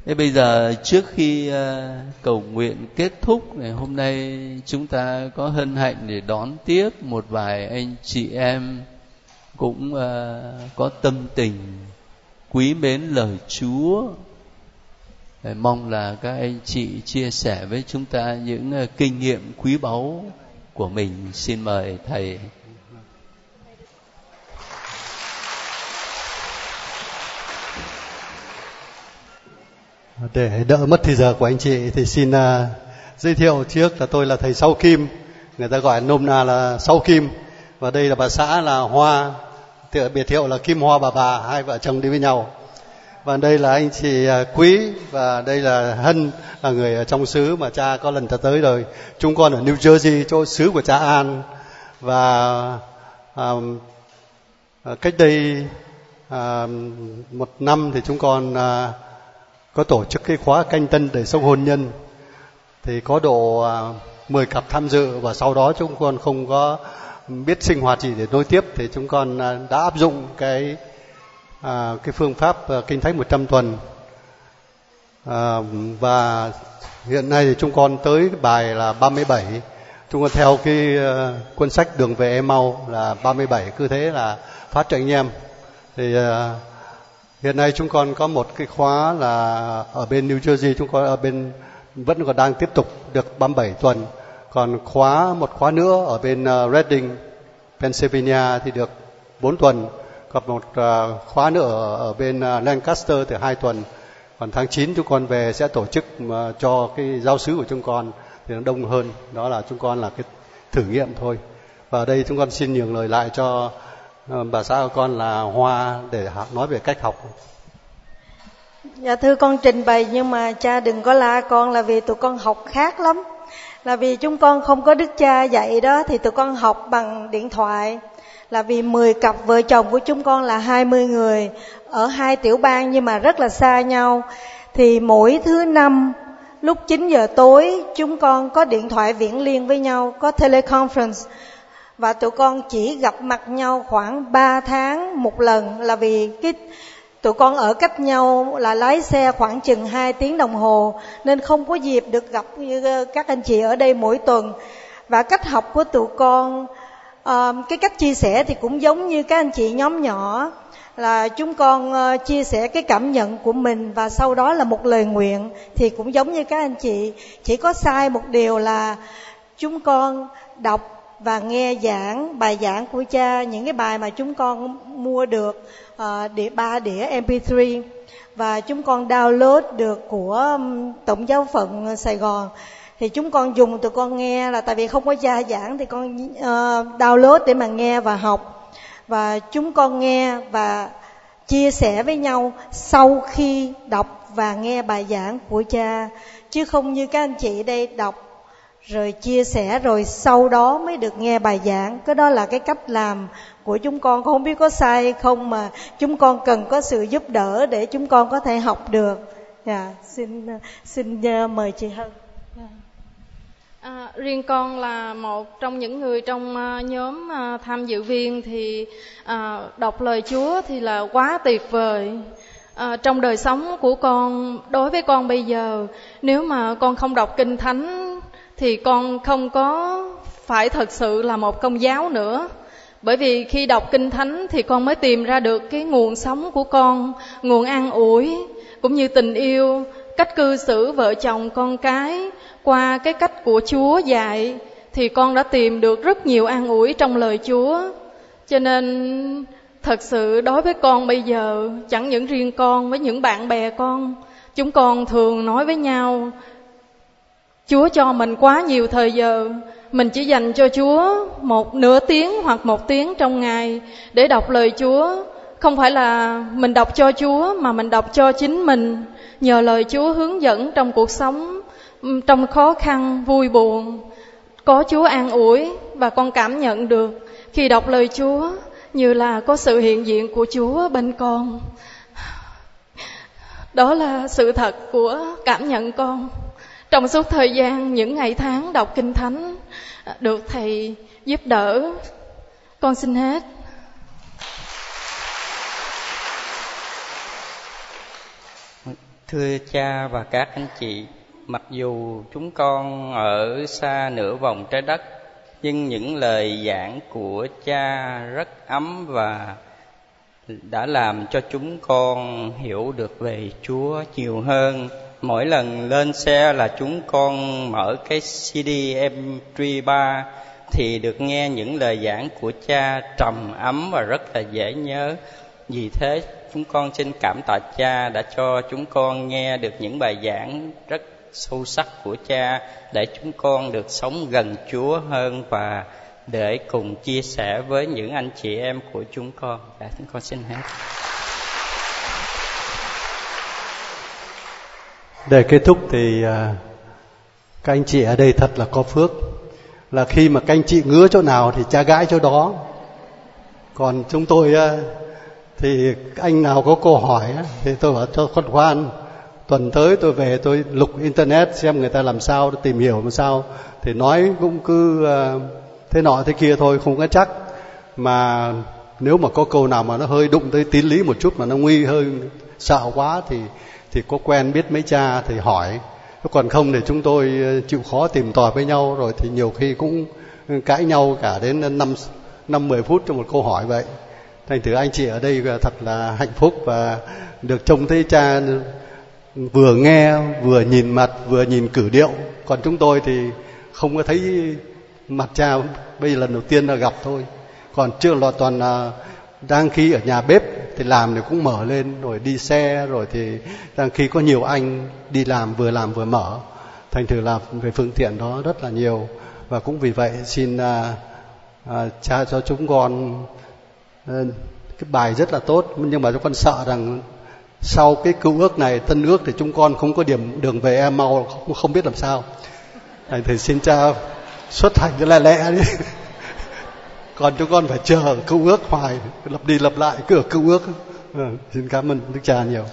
Thế bây giờ trước khi cầu nguyện kết thúc ngày hôm nay, chúng ta có hân hạnh để đón tiếp một vài anh chị em cũng có tâm tình quý mến lời Chúa. Mong là các anh chị chia sẻ với chúng ta những kinh nghiệm quý báu của mình. Xin mời thầy. Để đỡ mất thời giờ của anh chị thì xin giới thiệu trước là tôi là thầy Sáu Kim, người ta gọi nôm na là Sáu Kim, và đây là bà xã là Hoa, biệt hiệu là Kim Hoa bà, hai vợ chồng đi với nhau. Và đây là anh chị Quý, và đây là Hân, là người ở trong xứ mà cha có lần ta tới rồi. Chúng con ở New Jersey, chỗ xứ của cha An. Và cách đây 1 năm thì chúng con có tổ chức cái khóa canh tân đời sống hôn nhân, thì có độ 10 cặp tham dự, và sau đó chúng con không có biết sinh hoạt gì để nối tiếp, thì chúng con đã áp dụng cái phương pháp kinh thánh 100 tuần. Và hiện nay thì chúng con tới bài là 37. Chúng con theo cái cuốn sách Đường về Emau là 37, cứ thế là phát cho anh em. Thì hiện nay chúng con có một cái khóa là ở bên New Jersey, chúng con ở bên vẫn còn đang tiếp tục được 37 tuần. Còn một khóa nữa ở bên Reading, Pennsylvania thì được 4 tuần. Còn một khóa nữa ở bên Lancaster thì 2 tuần. Còn tháng 9 chúng con về sẽ tổ chức cho cái giáo xứ của chúng con thì nó đông hơn. Đó là chúng con là cái thử nghiệm thôi. Và ở đây chúng con xin nhường lời lại cho bà xã của con là Hoa để nói về cách học. Dạ thưa con trình bày, nhưng mà cha đừng có la con, là vì tụi con học khác lắm. Là vì chúng con không có đức cha dạy đó, thì tụi con học bằng điện thoại. Là vì 10 cặp vợ chồng của chúng con là 20 người ở 2 tiểu bang nhưng mà rất là xa nhau. Thì mỗi thứ Năm lúc 9 giờ tối chúng con có điện thoại viễn liên với nhau, có teleconference. Và tụi con chỉ gặp mặt nhau khoảng 3 tháng một lần, là vì tụi con ở cách nhau là lái xe khoảng chừng 2 tiếng đồng hồ, nên không có dịp được gặp như các anh chị ở đây mỗi tuần. Và cách học của tụi con, cái cách chia sẻ thì cũng giống như các anh chị nhóm nhỏ, là chúng con chia sẻ cái cảm nhận của mình và sau đó là một lời nguyện. Thì cũng giống như các anh chị, chỉ có sai một điều là chúng con đọc và nghe bài giảng của cha, những cái bài mà chúng con mua được 3 đĩa MP3 và chúng con download được của Tổng giáo phận Sài Gòn. Thì chúng con dùng tụi con nghe, là tại vì không có cha giảng thì con download để mà nghe và học. Và chúng con nghe và chia sẻ với nhau sau khi đọc và nghe bài giảng của cha, chứ không như các anh chị đây đọc rồi chia sẻ rồi sau đó mới được nghe bài giảng. Cái đó là cái cách làm của chúng con không biết có sai hay không, mà chúng con cần có sự giúp đỡ để chúng con có thể học được. Xin mời chị Hân. Riêng con là một trong những người trong nhóm tham dự viên thì đọc lời Chúa thì là quá tuyệt vời. Trong đời sống của con, đối với con bây giờ, nếu mà con không đọc Kinh Thánh thì con không có phải thật sự là một công giáo nữa. Bởi vì khi đọc Kinh Thánh thì con mới tìm ra được cái nguồn sống của con, nguồn an ủi, cũng như tình yêu, cách cư xử vợ chồng con cái. Qua cái cách của Chúa dạy thì con đã tìm được rất nhiều an ủi trong lời Chúa. Cho nên thật sự đối với con bây giờ, chẳng những riêng con, với những bạn bè con, chúng con thường nói với nhau, Chúa cho mình quá nhiều thời giờ, mình chỉ dành cho Chúa nửa tiếng hoặc 1 tiếng trong ngày để đọc lời Chúa. Không phải là mình đọc cho Chúa, mà mình đọc cho chính mình, nhờ lời Chúa hướng dẫn trong cuộc sống, trong khó khăn, vui buồn, có Chúa an ủi. Và con cảm nhận được khi đọc lời Chúa như là có sự hiện diện của Chúa bên con. Đó là sự thật của cảm nhận con trong suốt thời gian, những ngày tháng đọc Kinh Thánh, được Thầy giúp đỡ. Con xin hết. Thưa Thưa cha và các anh chị, mặc dù chúng con ở xa nửa vòng trái đất, nhưng những lời giảng của cha rất ấm và đã làm cho chúng con hiểu được về Chúa nhiều hơn. Mỗi lần lên xe là chúng con mở cái CD MP3 thì được nghe những lời giảng của cha trầm ấm và rất là dễ nhớ. Vì thế chúng con xin cảm tạ cha đã cho chúng con nghe được những bài giảng rất sâu sắc của cha, để chúng con được sống gần Chúa hơn và để cùng chia sẻ với những anh chị em của chúng con. Chúng con xin hết. Để kết thúc thì các anh chị ở đây thật là có phước, là khi mà các anh chị ngứa chỗ nào thì cha gãi chỗ đó. Còn chúng tôi thì anh nào có câu hỏi thì tôi bảo cho khoan khoan, tuần tới tôi về tôi lục internet xem người ta làm sao, tìm hiểu làm sao, thì nói cũng cứ thế nọ thế kia thôi, không có chắc. Mà nếu mà có câu nào mà nó hơi đụng tới tín lý một chút mà nó nguy hơi sợ quá thì có quen biết mấy cha thì hỏi. Còn không thì chúng tôi chịu khó tìm tòi với nhau, rồi thì nhiều khi cũng cãi nhau cả đến 5-10 phút cho một câu hỏi vậy. Thành thử anh chị ở đây thật là hạnh phúc và được trông thấy cha vừa nghe, vừa nhìn mặt, vừa nhìn cử điệu. Còn chúng tôi thì không có thấy mặt cha, bây giờ lần đầu tiên là gặp thôi. Còn chưa là toàn đang khi ở nhà bếp thì làm thì cũng mở lên, rồi đi xe, rồi thì đang khi có nhiều anh đi làm vừa mở. Thành thử là về phương tiện đó rất là nhiều. Và cũng vì vậy xin cha cho chúng con cái bài rất là tốt. Nhưng mà chúng con sợ rằng sau cái cựu ước này, tân ước thì chúng con không có đường về Emau, không biết làm sao. Thì xin cha xuất hành cái lẹ đi. Còn chúng con phải chờ cựu ước hoài, lặp đi lặp lại cứ ở cựu ước. Xin cảm ơn Đức Cha nhiều.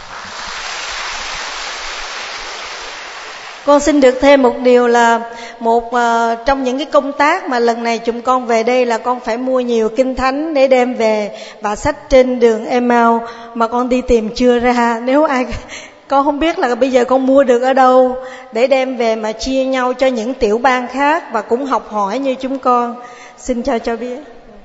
Con xin được thêm một điều là trong những cái công tác mà lần này chúng con về đây là con phải mua nhiều kinh thánh để đem về và sách trên đường Emau mà con đi tìm chưa ra. Nếu ai con không biết là bây giờ con mua được ở đâu để đem về mà chia nhau cho những tiểu bang khác và cũng học hỏi như chúng con. Xin cho biết.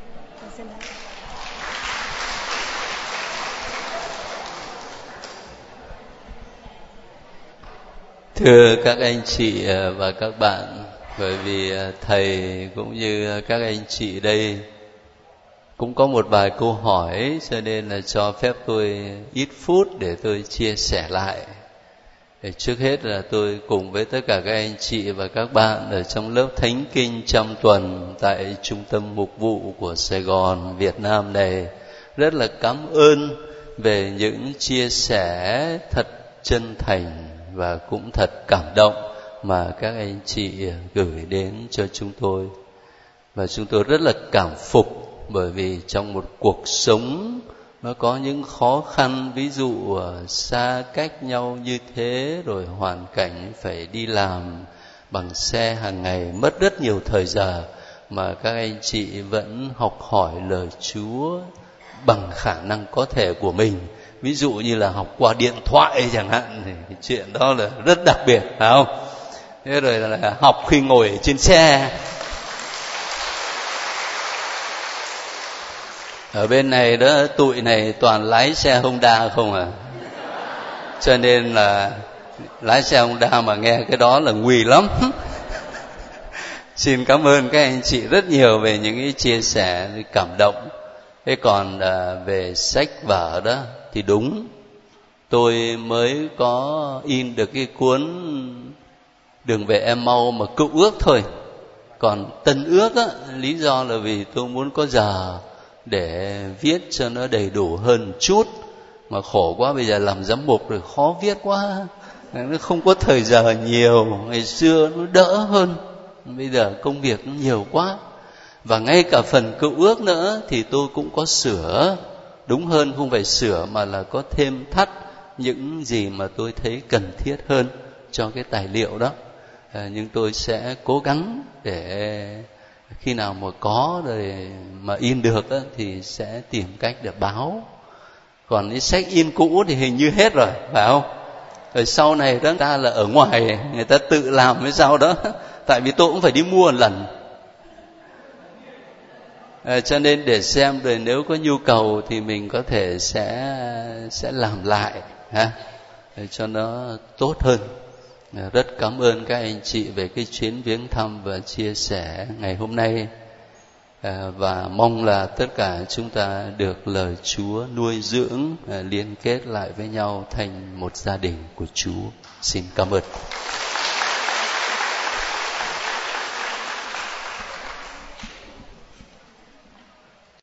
Thưa các anh chị và các bạn, bởi vì thầy cũng như các anh chị đây cũng có một vài câu hỏi, cho nên là cho phép tôi ít phút để tôi chia sẻ lại. Trước hết là tôi cùng với tất cả các anh chị và các bạn ở trong lớp Thánh Kinh trong tuần tại Trung tâm Mục vụ của Sài Gòn, Việt Nam này rất là cảm ơn về những chia sẻ thật chân thành và cũng thật cảm động mà các anh chị gửi đến cho chúng tôi. Và chúng tôi rất là cảm phục, bởi vì trong một cuộc sống nó có những khó khăn, ví dụ xa cách nhau như thế, rồi hoàn cảnh phải đi làm bằng xe hàng ngày, mất rất nhiều thời giờ, mà các anh chị vẫn học hỏi lời Chúa bằng khả năng có thể của mình. Ví dụ như là học qua điện thoại chẳng hạn, thì cái chuyện đó là rất đặc biệt, phải không? Thế rồi là học khi ngồi trên xe. Ở bên này đó, tụi này toàn lái xe Honda không à. Cho nên là lái xe Honda mà nghe cái đó là nguy lắm. Xin cảm ơn các anh chị rất nhiều về những cái chia sẻ cảm động. Thế còn về sách vở đó thì đúng, tôi mới có in được cái cuốn Đường về Emau mà cựu ước thôi. Còn tân ước á, lý do là vì tôi muốn có giờ để viết cho nó đầy đủ hơn chút. Mà khổ quá, bây giờ làm giám mục rồi khó viết quá, nó không có thời giờ nhiều. Ngày xưa nó đỡ hơn, bây giờ công việc nó nhiều quá. Và ngay cả phần cựu ước nữa thì tôi cũng có sửa. Đúng hơn không phải sửa mà là có thêm thắt những gì mà tôi thấy cần thiết hơn cho cái tài liệu đó. Nhưng tôi sẽ cố gắng để khi nào mà có rồi mà in được á, thì sẽ tìm cách để báo. Còn cái sách in cũ thì hình như hết rồi, phải không? Rồi sau này đó ta là ở ngoài, người ta tự làm cái rau đó, tại vì tôi cũng phải đi mua một lần. Cho nên để xem rồi nếu có nhu cầu thì mình có thể sẽ làm lại ha, để cho nó tốt hơn. Rất cảm ơn các anh chị về cái chuyến viếng thăm và chia sẻ ngày hôm nay, và mong là tất cả chúng ta được lời Chúa nuôi dưỡng, liên kết lại với nhau thành một gia đình của Chúa. Xin cảm ơn.